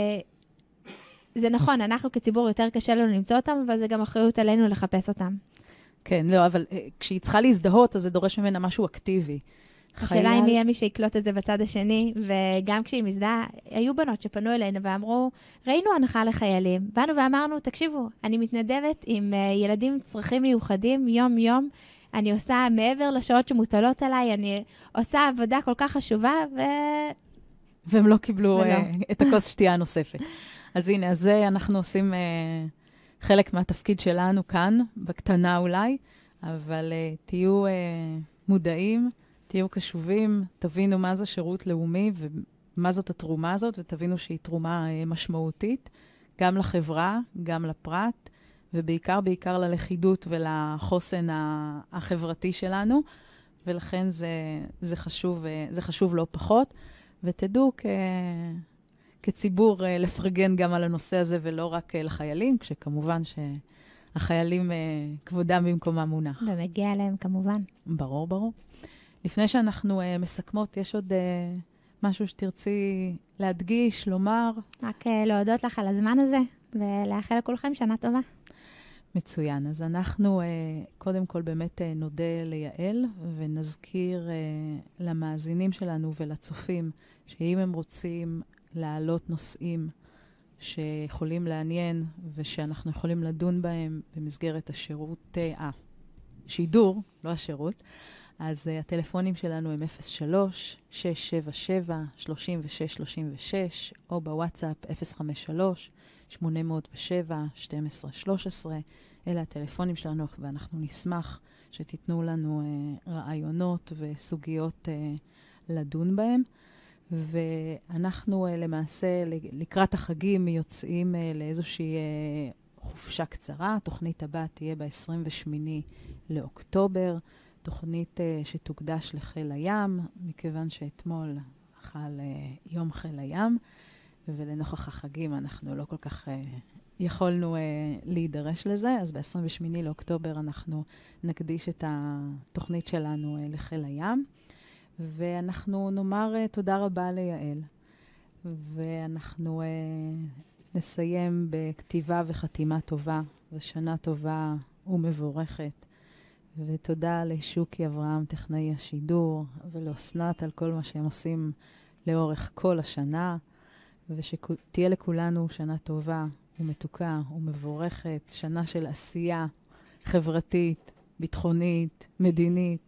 נכון, אנחנו כציבור יותר קשה לנו למצוא אותם, אבל זה גם אחריות עלינו לחפש אותם. כן, לא, אבל כשהיא צריכה להזדהות, אז זה דורש ממנה משהו אקטיבי. השאלה אם יהיה מי שיקלוט את זה בצד השני, וגם כשהיא מזדהה, היו בנות שפנו אלינו ואמרו, ראינו הנחה לחיילים, באנו ואמרנו, תקשיבו, אני מתנדבת עם ילדים עם צרכים מיוחדים, יום-יום, אני עושה מעבר לשעות שמוטלות עליי, אני עושה עבודה כל כך חשובה, והם לא קיבלו את הכוס שתייה הנוספת. אז הנה, אז אנחנו עושים חלק מהתפקיד שלנו כאן, בקטנה אולי, אבל תהיו מודעים, תהיו קשובים, תבינו מה זה שירות לאומי ומה זאת התרומה הזאת, ותבינו שהיא תרומה משמעותית, גם לחברה, גם לפרט, ובעיקר ללכידות ולחוסן החברתי שלנו, ולכן זה חשוב לא פחות, ותדעו כציבור לפרגן גם על הנושא הזה, ולא רק לחיילים, כשכמובן שהחיילים כבודם במקומם מונח. ומגיע להם כמובן. ברור. לפני שאנחנו מסכמות, יש עוד משהו שתרצי להדגיש, לומר? רק להודות לך על הזמן הזה, ולאחל לכולכם שנה טובה. מצוין. אז אנחנו קודם כל באמת נודה ליעל, ונזכיר למאזינים שלנו ולצופים, שאם הם רוצים להעלות נושאים שיכולים לעניין, ושאנחנו יכולים לדון בהם במסגרת שידור, לא השירות, אז הטלפונים שלנו הם 03-677-3636, או בוואטסאפ 053-807-1213. אלה הטלפונים שלנו, ואנחנו נשמח שתיתנו לנו רעיונות וסוגיות לדון בהם. ואנחנו למעשה לקראת החגים יוצאים לאיזושהי חופשה קצרה. התוכנית הבאה תהיה ב-28 לאוקטובר, תוכנית שתוקדש לחיל הים, מכיוון שאתמול חל יום חיל הים, ולנוכח החגים אנחנו לא כל כך יכולנו להידרש לזה, אז ב-28 לאוקטובר אנחנו נקדיש את התוכנית שלנו לחיל הים, ואנחנו נאמר תודה רבה ליעל, ואנחנו נסיים בכתיבה וחתימה טובה, ושנה טובה ומבורכת, ותודה לשוקי אברהם, טכנאי השידור, ולאסנת על כל מה שהם עושים לאורך כל השנה, ושתהיה לכולנו שנה טובה ומתוקה ומבורכת, שנה של עשייה חברתית, ביטחונית, מדינית,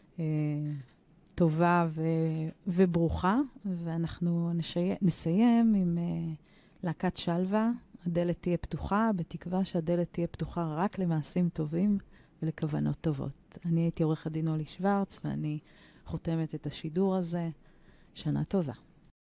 טובה וברוכה. ואנחנו נסיים עם להקת שלווה, הדלת תהיה פתוחה, בתקווה שהדלת תהיה פתוחה רק למעשים טובים ולכוונות טובות. אני הייתי עורך הדין אולי שוורץ, ואני חותמת את השידור הזה. שנה טובה.